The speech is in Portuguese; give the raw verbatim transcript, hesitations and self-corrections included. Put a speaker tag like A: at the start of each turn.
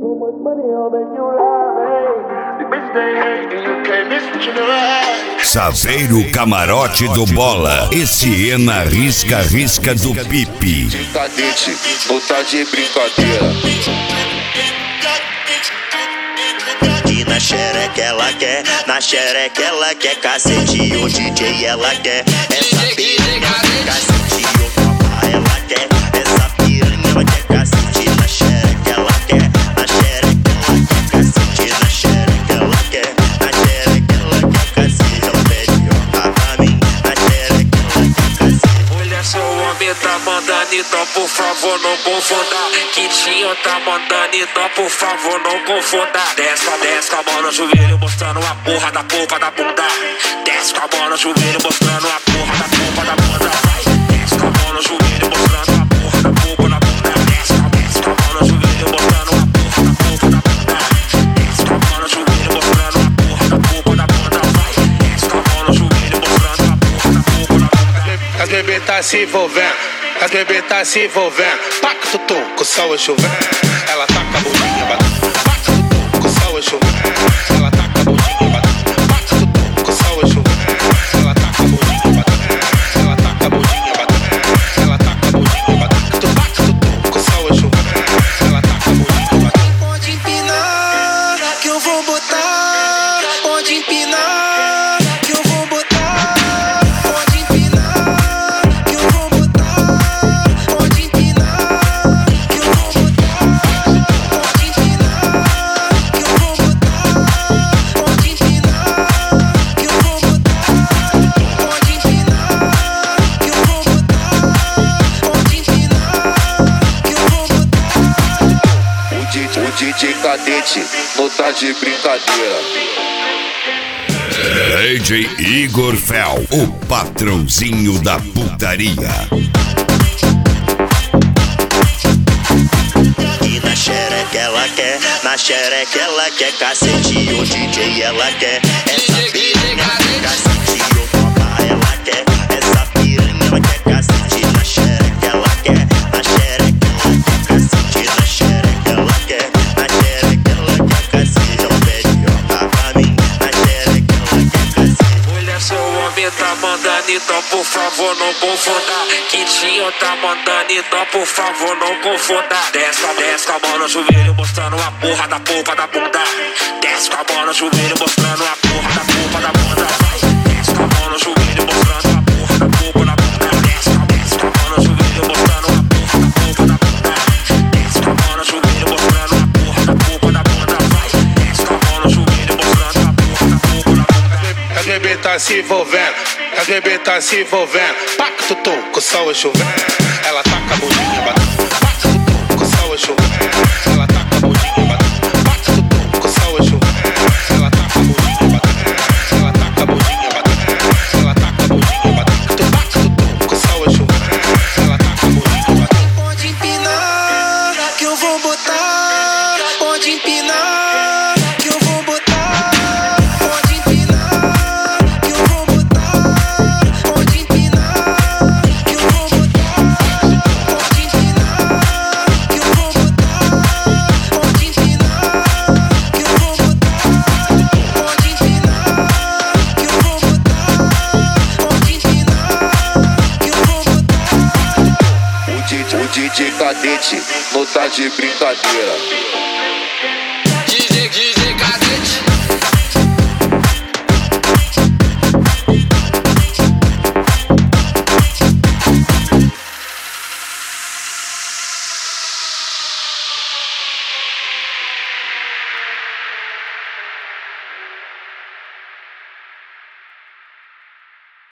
A: Saveiro Camarote do Bola. Esse é na risca, risca do Pipi.
B: De cadete, não tá de brincadeira.
C: E na xereca ela quer, na xereca ela quer cacete. O D J ela quer, essa piranha cacete. O papai ela quer, essa piranha ela quer cacete. Na xereca ela quer, na xereca ela quer cacete. Na xereca ela quer, na xereca ela quer cacete. Ela pede ó pra mim, na xereca ela quer cacete.
D: Olha só, o homem tá mandando, então por favor não confunda. Quitinho tá mandando, então por favor não confunda. Desce com a desce com a mão no joelho, mostrando a porra da polpa da bunda. Desce com a mão no joelho, mostrando a porra da polpa da bunda. Desce com a mão no joelho, mostrando a porra da polpa da bunda. Desce com a desce com a mão no joelho, mostrando a porra da polpa da bunda. Desce com a mão no joelho, mostrando a porra da polpa da bunda. Desce com a mão no joelho, mostrando a porra da polpa da bunda.
E: As bebê tá se envolvendo, as bebê tá se envolvendo. Paca tutum, com o sol é chovendo. Ela taca a bundinha batendo. Paca tutum, com o sol é chovendo. Ela taca a bundinha batendo. Paca tutum, com o sol é chovendo. Ela taca a bundinha batendo. Ela taca a bundinha batendo. Ela taca a bundinha batendo. Paca tutum, com o sol é chovendo. Ela taca a bundinha batendo.
F: Pode empinar, que eu vou botar. Pode empinar, que eu vou botar. Pode empinar, que eu vou botar. Pode empinar, que eu vou botar. Pode empinar, que eu vou botar. Pode empinar, que eu vou botar. Pode empinar, que eu vou botar. Pode empinar, que eu vou botar.
B: O D J, o D J cadete, não tá de brincadeira.
A: D J Igor Fel, o patrãozinho da putaria.
C: E na xereca ela quer, na xereca ela quer cacete. O D J ela quer, essa piranha quer cacete. O papai ela quer, essa piranha ela quer cacete. Na xereca ela quer, na xereca ela quer cacete. Na xereca ela quer, na xereca ela quer cacete. Ela pede ó pra mim, na xereca ela quer cacete.
D: Olha só, o homem tá mandando, então por favor não confunda. Quitinho tá mandando, então por favor não confunda. Desce com a desce com a mão no joelho, mostrando a porra da polpa da bunda. Desce com a mão no joelho, mostrando a porra da polpa da bunda. Desce com a mão no joelho, mostrando a porra da polpa da bunda. Desce com a desce com a mão no joelho, mostrando a porra da polpa da bunda. Desce com a mão no joelho, mostrando a porra da polpa da bunda. Desce com a mão no joelho, mostrando a porra da polpa da bunda.
E: As bebê tá se envolvendo, as bebê tá se envolvendo. Paca tutum, com o sol é chovendo. Ela taca a bundinha batendo. Paca tutum, com o sol é chovendo. Ela taca a bundinha batendo. Paca tutum, com o sol é chovendo. Ela taca a bundinha batendo. Ela taca a bundinha batendo. Ela taca a bundinha batendo. Paca tutum, com o sol é chovendo. Ela taca a bundinha batendo.
F: Pode empinar, que eu vou botar. Pode empinar, que eu vou botar. Pode empinar, que eu vou botar. Pode empinar, que eu vou botar. Pode empinar, que eu vou botar. Pode empinar, que eu vou botar. Pode empinar, que eu vou botar. Pode empinar, que eu vou botar.
B: O D J, o D J cadete, não tá de brincadeira.
D: D J, D J